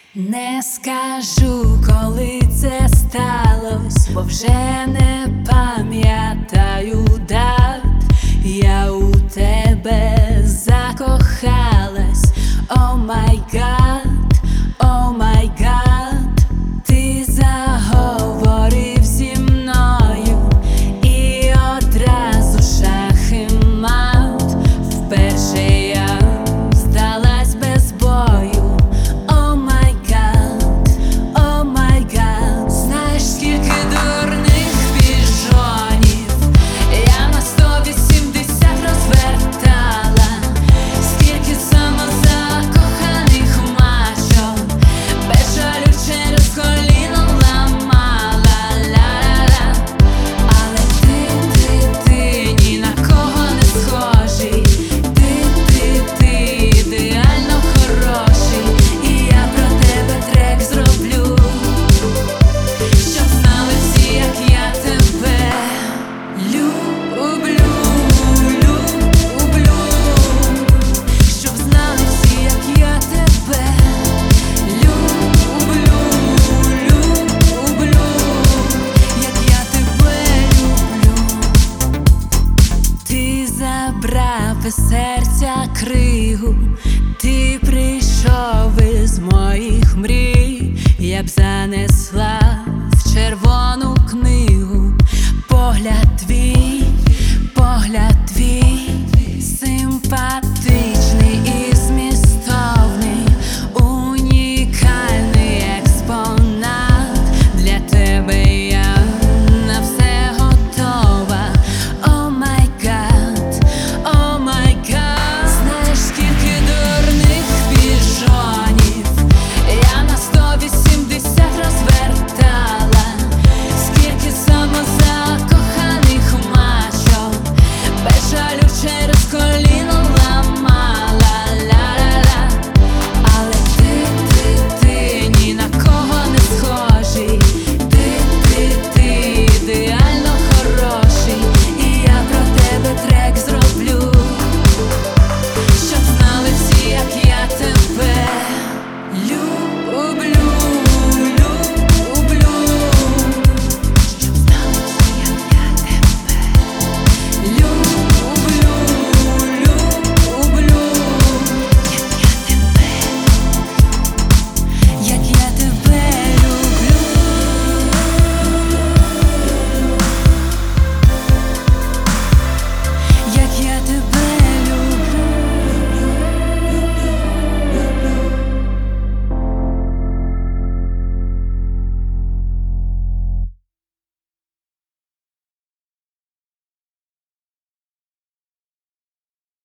Не скажу, коли це сталось, бо вже не пам'ятаю дат. Я у тебе закохалась, о май гад, о май гад. Ти заговорив зі мною і одразу шах і мат. Вперше я здалась без бою. О май гад, знаєш, скільки дурних піжонів я на 180 розвертала, скільки самозакоханих мачо без жалю через коліно ламала, ла-ла-ла. Але ти ні на кого не схожий, ти ідеально хороший, і я про тебе трек зроблю, щоб знали всі, як я тебе люблю, щоб знали всі, як я тебе люблю, як я тебе люблю. Ти забрав із серця кригу, ти прийшов із моїх мрій, я б занесла